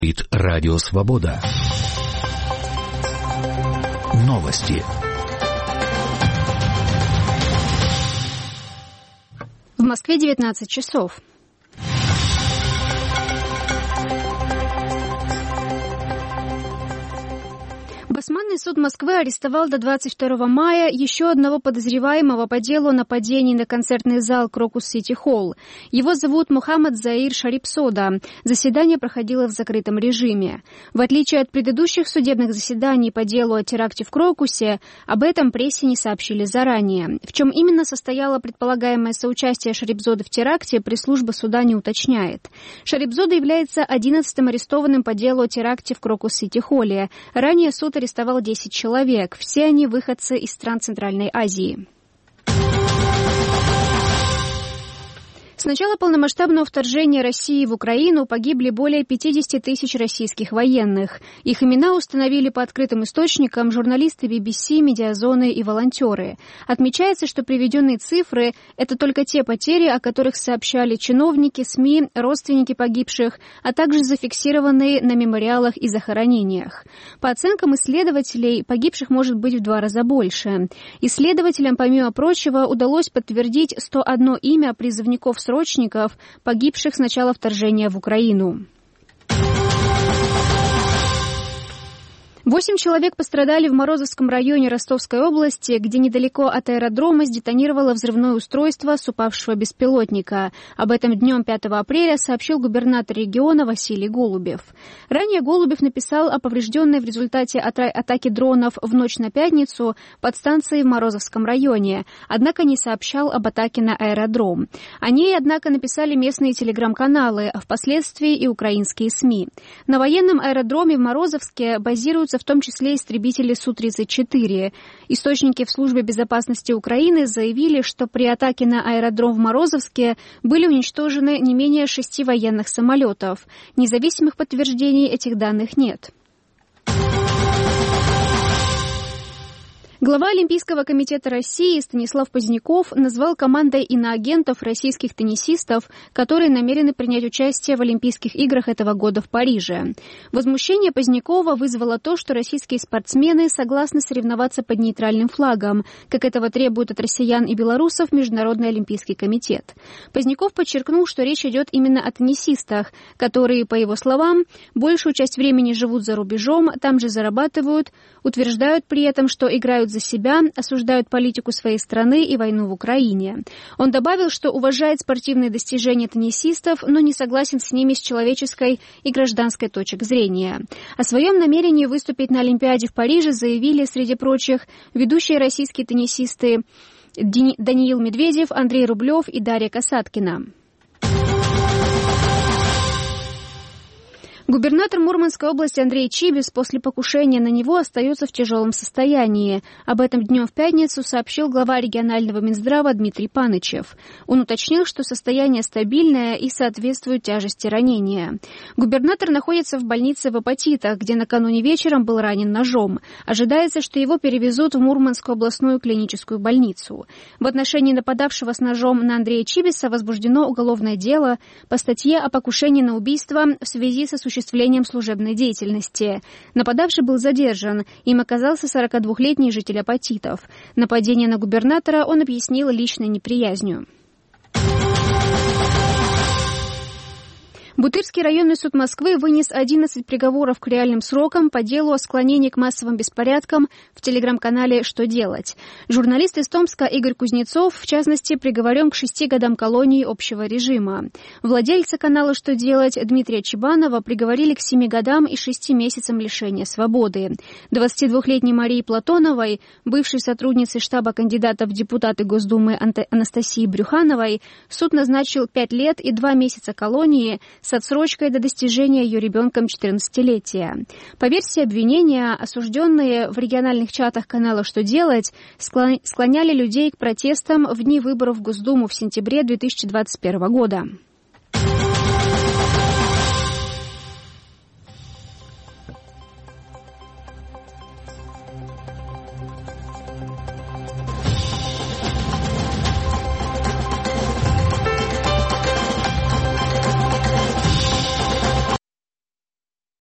Радио Свобода. Новости. В Москве 19 часов. Басманный суд Москвы арестовал до 22 мая еще одного подозреваемого по делу о нападении на концертный зал Крокус Сити Холл. Его зовут Мухаммад Заир Шарипсода. Заседание проходило в закрытом режиме. В отличие от предыдущих судебных заседаний по делу о теракте в Крокусе, об этом прессе не сообщили заранее. В чем именно состояло предполагаемое соучастие Шарипзоды в теракте, пресс-служба суда не уточняет. Шарипзода является 11-м арестованным по делу о теракте в Крокус Сити Холле. Ранее суд арестовал 10 человек. Все они выходцы из стран Центральной Азии. С начала полномасштабного вторжения России в Украину погибли более 50 тысяч российских военных. Их имена установили по открытым источникам журналисты BBC, Медиазоны и волонтеры. Отмечается, что приведенные цифры – это только те потери, о которых сообщали чиновники, СМИ, родственники погибших, а также зафиксированные на мемориалах и захоронениях. По оценкам исследователей, погибших может быть в 2 раза больше. Исследователям, помимо прочего, удалось подтвердить 101 имя призывников-срочников, погибших с начала вторжения в Украину. 8 человек пострадали в Морозовском районе Ростовской области, где недалеко от аэродрома сдетонировало взрывное устройство с упавшего беспилотника. Об этом днем 5 апреля сообщил губернатор региона Василий Голубев. Ранее Голубев написал о поврежденной в результате атаки дронов в ночь на пятницу подстанции в Морозовском районе, однако не сообщал об атаке на аэродром. О ней, однако, написали местные телеграм-каналы, а впоследствии и украинские СМИ. На военном аэродроме в Морозовске базируются в том числе истребители Су-34. Источники в Службе безопасности Украины заявили, что при атаке на аэродром в Морозовске были уничтожены не менее 6 военных самолетов. Независимых подтверждений этих данных нет. Глава Олимпийского комитета России Станислав Поздняков назвал командой иноагентов российских теннисистов, которые намерены принять участие в Олимпийских играх этого года в Париже. Возмущение Позднякова вызвало то, что российские спортсмены согласны соревноваться под нейтральным флагом, как этого требует от россиян и белорусов Международный Олимпийский комитет. Поздняков подчеркнул, что речь идет именно о теннисистах, которые, по его словам, большую часть времени живут за рубежом, там же зарабатывают, утверждают при этом, что играют за себя, осуждают политику своей страны и войну в Украине. Он добавил, что уважает спортивные достижения теннисистов, но не согласен с ними с человеческой и гражданской точек зрения. О своем намерении выступить на Олимпиаде в Париже заявили, среди прочих, ведущие российские теннисисты Даниил Медведев, Андрей Рублев и Дарья Касаткина. Губернатор Мурманской области Андрей Чибис после покушения на него остается в тяжелом состоянии. Об этом днем в пятницу сообщил глава регионального Минздрава Дмитрий Панычев. Он уточнил, что состояние стабильное и соответствует тяжести ранения. Губернатор находится в больнице в Апатитах, где накануне вечером был ранен ножом. Ожидается, что его перевезут в Мурманскую областную клиническую больницу. В отношении нападавшего с ножом на Андрея Чибиса возбуждено уголовное дело по статье о покушении на убийство в связи с осуществлением служебной деятельности. Нападавший был задержан. Им оказался 42-летний житель Апатитов. Нападение на губернатора он объяснил личной неприязнью. Бутырский районный суд Москвы вынес 11 приговоров к реальным срокам по делу о склонении к массовым беспорядкам в телеграм-канале «Что делать?». Журналист из Томска Игорь Кузнецов, в частности, приговорен к 6 годам колонии общего режима. Владельца канала «Что делать» Дмитрия Чебанова приговорили к 7 годам и 6 месяцам лишения свободы. 22-летней Марии Платоновой, бывшей сотруднице штаба кандидата в депутаты Госдумы Анастасии Брюхановой, суд назначил 5 лет и 2 месяца колонии с отсрочкой до достижения ее ребенком 14-летия. По версии обвинения, осужденные в региональных чатах канала «Что делать» склоняли людей к протестам в дни выборов в Госдуму в сентябре 2021 года.